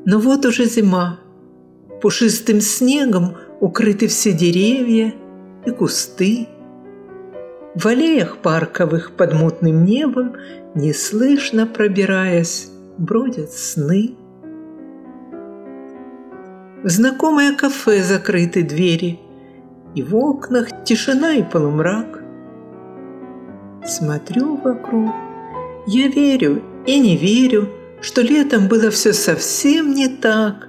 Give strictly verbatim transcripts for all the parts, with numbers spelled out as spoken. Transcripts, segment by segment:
Но вот уже зима. Пушистым снегом укрыты все деревья и кусты. В аллеях парковых под мутным небом, неслышно пробираясь, бродят сны. В знакомое кафе закрыты двери, и в окнах тишина и полумрак. Смотрю вокруг, я верю и не верю, что летом было все совсем не так.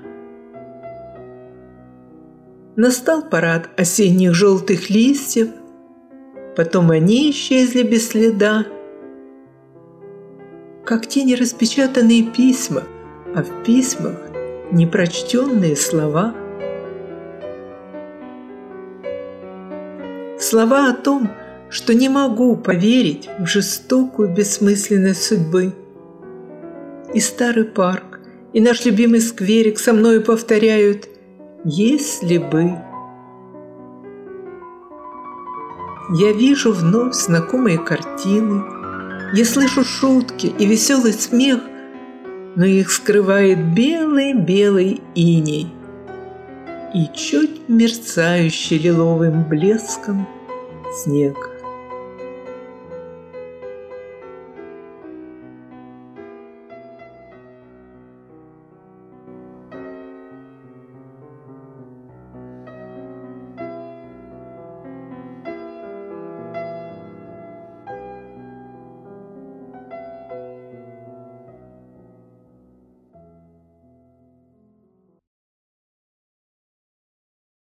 Настал парад осенних желтых листьев, потом они исчезли без следа, как те нераспечатанные письма, а в письмах непрочтенные слова. Слова о том, что не могу поверить в жестокую бессмысленность судьбы. И старый парк, и наш любимый скверик со мною повторяют: «Если бы». Я вижу вновь знакомые картины, я слышу шутки и веселый смех, но их скрывает белый-белый иней и чуть мерцающий лиловым блеском снег.